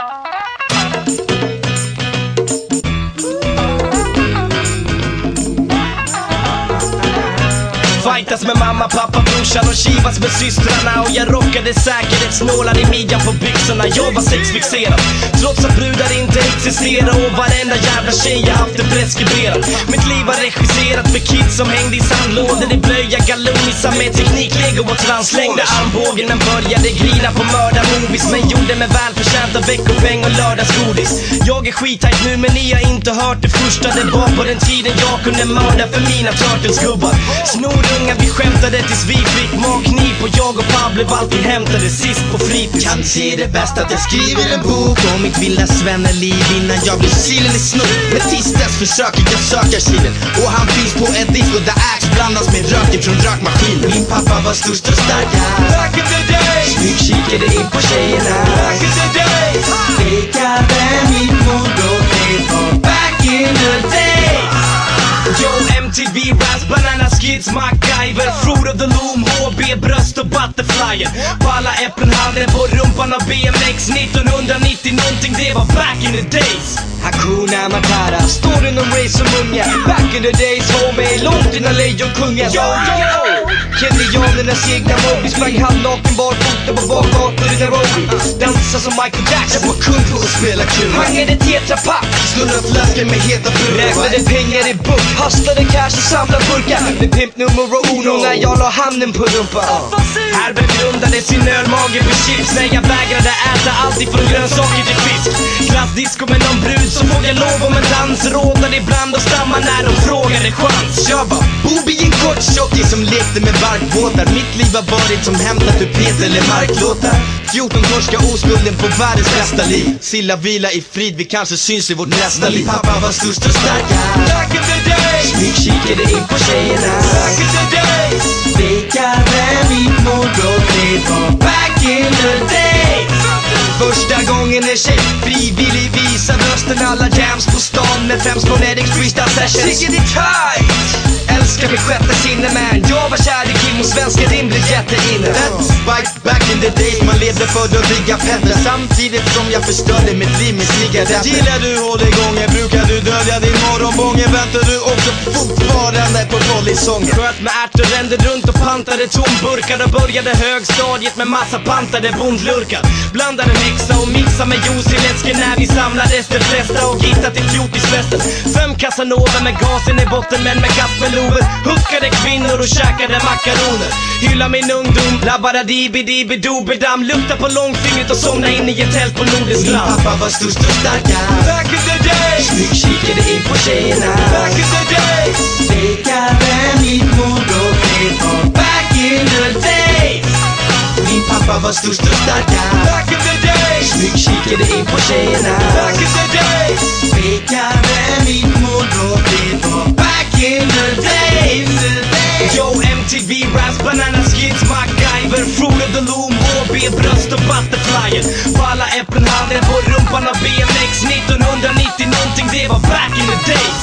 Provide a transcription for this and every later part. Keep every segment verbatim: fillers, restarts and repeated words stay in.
Fightas med mamma, pappa, brorsan och kivas med systrarna. Och jag rockade säkerhetsnålar i midjan på byxorna. Jag var sexfixerad, trots att brudar inte existerar. Och varenda jävla tjej jag haft är preskriberad. Mitt liv var regisserat med kids som hängde i sandlådor i blöja, galonisar med teknik, lego och trans. Slängde armbågen men började grina på mördarmovies. Men gjorde mig välförtjänt av veckopeng och lördagsgodis. Jag är skithajt nu men ni har inte hört det första. Det var på den tiden jag kunde mörda för mina turtles-gubbar. Snorungar, vi skämtade tills vi fick magknip. Och jag och Pablo alltid hämtade sist på fritids. Kanske är det bäst att jag skriver en bok om mitt vilda svenneliv innan jag blir silen i snor. Men tills dess försöker jag söka kilen. Och han finns på ett disco där ax blandas med röken från rökmaskinen. Min pappa var störst och starkast Back in the days. Snygg kikade in på tjejerna. Back in the days. Fejkade mitt mod och det var back in the days. Yo, M T V, Raz, Banana Skids, MacGyver, Fruit of the Loom, H B, bröst och butterflyer. På alla äpplen, handen på rumpan av B M X nittonhundranittio någonting, det var back in the days. Hakuna Matata, står inom race som unga. Back in the days, homie, långt innan lejonkungar. Yo, yo! Kenyanernas egna Moby sprang halvnaken barfota på bakgator i Nairobi. Dansar som Michael Jackson, jag var kung på att spela kul. Hangade tetrapack, snurra flaskor med heta bröd. räknade pengar i bok, hustlade cash och samlade burkar. Med pimp numero uno när jag la handen på rumpan. här begrundade sin ölmage på chips. När jag vägrade äta allt ifrån grönsaker till fisk. Klassdisco med någon brud som får jag lov om en dans. Rådade ibland och stamma när de frågade chans. Jag var Bobby, en kort tjockis som lekte med barkbåtar. Mitt liv har varit som hämtat ur Peter eller marklåtar. fjorton torska oskulden på världens bästa liv. Silla vila i frid, vi kanske syns i vårt nästa liv. Min pappa var störst och starkast Back in the days. Snygg kikade in på tjejerna. Back in the days. Fejkade mitt mod och det var back in the days. Första gången en tjej frivillig visade rösten. Alla jams på stan med främst Phonetics freestyle sessions. Siggity tight! Älskar mitt sjätte sinne man. Jag var kär i Kim och svenska din blev jätteinne. That's back, back in the days. Man levde för att digga petter. Samtidigt som jag förstörde mitt liv med cigaretter. Gillar du hålligången? Brukar du dölja din morgonbången? Väntar du också fortfarande på volley-sången? Sköt med ärtor, rände runt och pantade tomburkar. Och började högstadiet med massa pantade bondlurkar. Blandade mixa och mixa med juice i läsken. När vi samlades de flesta och gittade till fjortisfesten. Fem Casanova med gasen i botten men med gaspelover. Huckade kvinnor och käkade makaroner. Hylla min ungdom, labbada dibi-dibi-dobedam. Lukta på långfingret och somna in i ett tält på Nordisk land. Min pappa var störst och starkast Back in the days. Snygg kikade in på tjejerna. Back in the days. Fejkade mitt mod och det var back in the days. Min pappa var störst och starkast Back in the days. Snygg kikade in på tjejerna. Back in the days. Fejkade mitt mod och det var back in the days. Yo, M T V, Raz, Banana Skids, MacGyver, Fruit of the Loom, H B, bröst och butterflyer. På alla äpplen, handen på rumpan av B M X nittonhundranittio någonting, det var back in the days.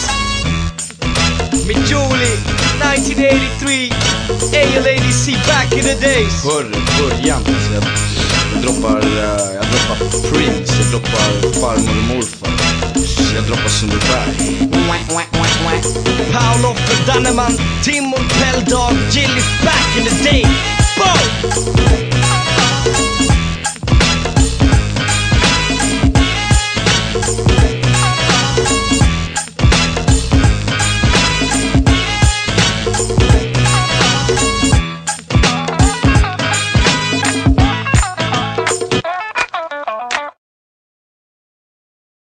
Med Julie, nitton eighty-three, A L A D C, back in the days. Förr, början, så jag, jag droppar, uh, jag droppar Prince, jag droppar farmor och morfar, jag droppar Sundberg. Paul Offer, Danneman, Timon, Pelldog, Gillis, back in the day. Boom!